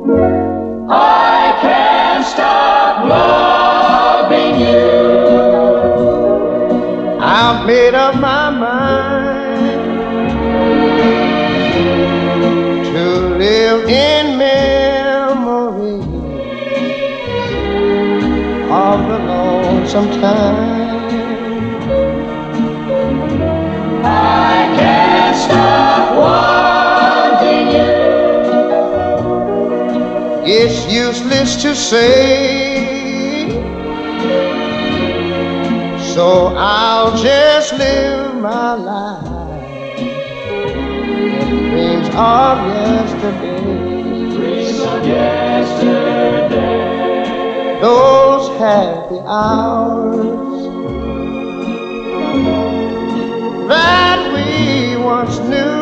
I can't stop loving you. I've made up my mind to live in memory of the lonesome time. I can't stop wanting you. It's useless to say, so I'll just live my life in dreams of yesterday. Dreams of yesterday. Those happy hours that we once knew.